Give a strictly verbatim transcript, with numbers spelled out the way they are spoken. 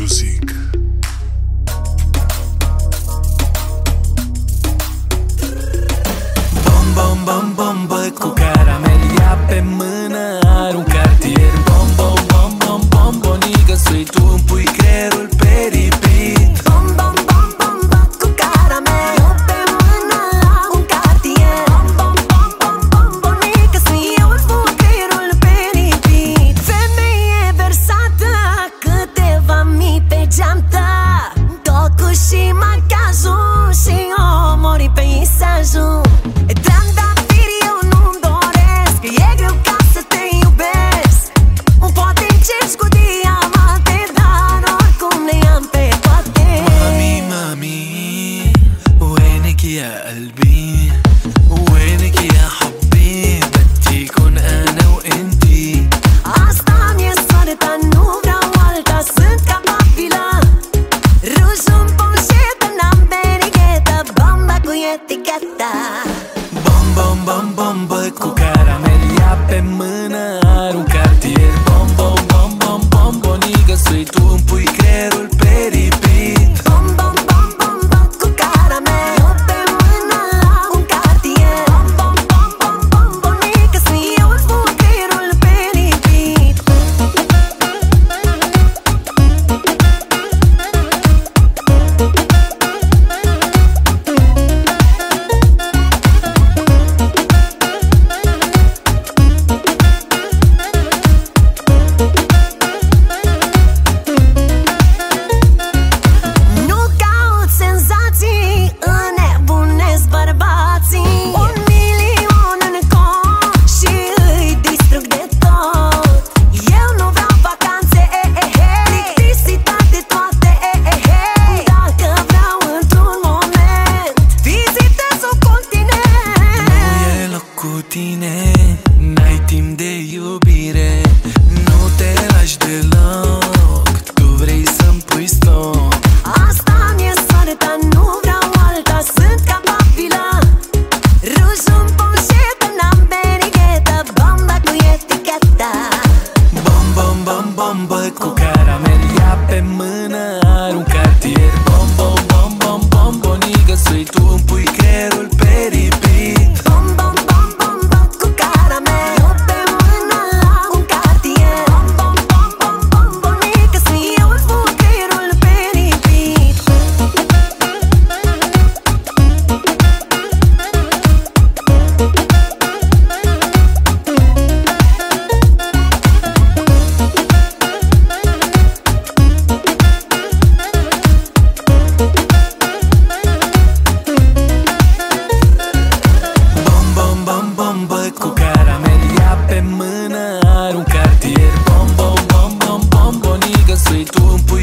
Music. Bom, bom, bom, bom, bă, cu caramelia pe mână. Are un cartier. Bom, bom, bom, bom, bom, bonigă. Sui tu îmi pui creierul pe repeat. Bom, bom, bom, bom, bă, cu caramel pe mână. Are un cartier. Bom, bom, bom, bom, bom, bonigă. Sui eu îți pun creierul pe repeat. Femeie versată, câteva mii pe geantă. Tocul și machiajul și omori peisajul. Trandafiri eu nu-mi doresc, e greu ca să te iubesc. Poate încerci cu diamante, dar oricum le am pe toate. Mami, mami, وينك يا قلبي وينك يا حبي بدي كون أنا وإنتي. Asta mi-e soarta, nu vreau alta, sunt capabilă. Ruj în poșetă, n-am berighetă, bomba cu eticheta. Bom, bom, bom, bom, bă, cu caramelia pe mână. Are un cartier. Bom, bom, bom, bom, bom, bonigă. Sui tu îmi pui creierul pe repeat. Bom, bom, bom, bom, bom, cu caramel pe mână. Are un cartier. Bom, bom, bom, bom, bom, bonică. Sui eu îți pun creierul pe repeat. Nu caut senzații, înnebunesc bărbații. Un milion în cont și îi distrug de tot. Eu nu vreau vacanțe, e, e, e, plictisitate toate, e, e, e. Dacă vreau într-un moment, vizitez un continent. Nu e loc cu tine, n-ai timp de iubire. Nu te lași deloc, tu vrei să-mi pui stop. Asta mi-e soarta, nu vreau alta, sunt capabilă. Ruj în poșetă, n-am berighetă, bomba cu eticheta. Bom, bom, bom, bom, bă, cu caramelia pe mână. Are un cartier. Bom, bom, bom, bom, bom, bonigă. Sui tu îmi pui creierul pe repeat. Bom, bom, bom, bom, bom, cu caramel pe mână. Are un cartier. Bom, bom, bom, bom, bom, bonică. Sui eu îți pun creierul pe repeat. Bom, bom, bom, bom, bă, cu caramelia pe mână. Are un cartier. Bom, bom, bom, bom, bom, bonigă. Sui tu îmi pui